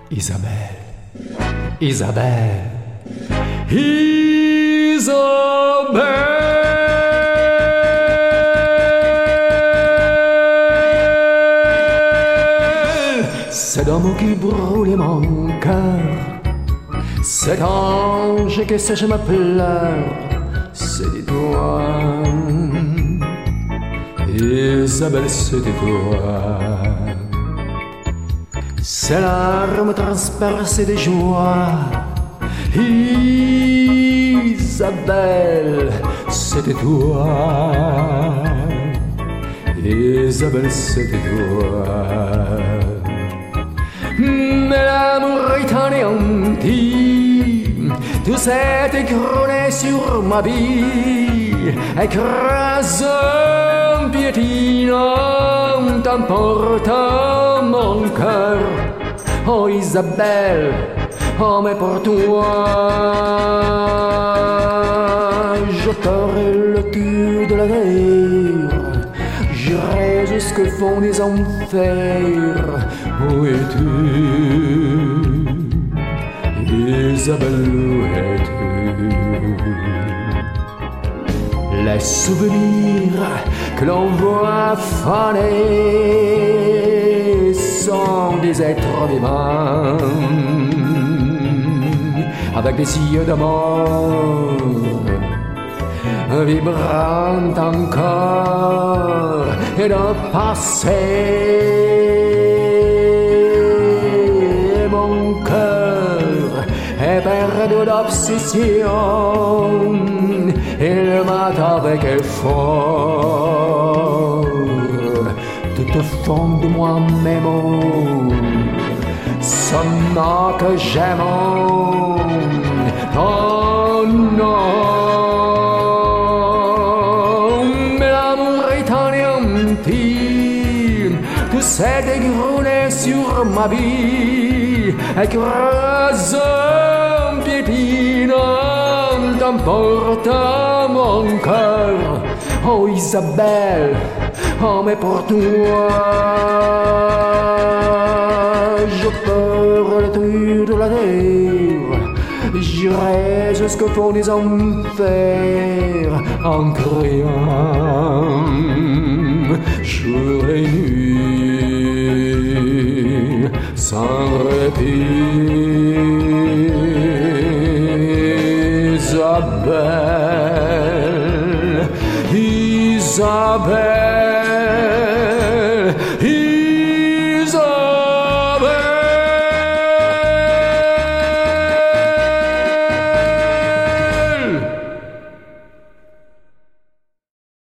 Isabelle, Isabelle, Isabelle. Cet homme qui brûle mon cœur, cet ange qui sèche ma pleure, c'était toi. Isabelle, c'était toi. Ses larmes transpercées de joie. Isabelle, c'était toi. Isabelle, c'était toi. Mais l'amour est anéanti. Tout s'est écroulé sur ma vie, écrasant, piétinant, emportant mon cœur. Oh Isabelle, oh mais pour toi, je ferai le tour de la terre, j'irai jusqu'au fond des enfers. Où es-tu, Isabelle, où es-tu? Les souvenirs que l'on voit faner sont des êtres vivants, avec des yeux d'amour, vibrant encore et de passé. Mon cœur est perdu d'obsession, il mate avec effort tout au fond de moi-même. Ce nom que j'aime, oh non. Mais l'amour est anéanti, tout s'est écroulé sur ma vie, écrasant, piétinant, emportant mon cœur. Oh Isabelle, oh mais pour toi, je ferai le tour de la terre, j'irai jusqu'au fond des enfers, en criant jour et nuit, sans répit. Isabelle, Isabelle.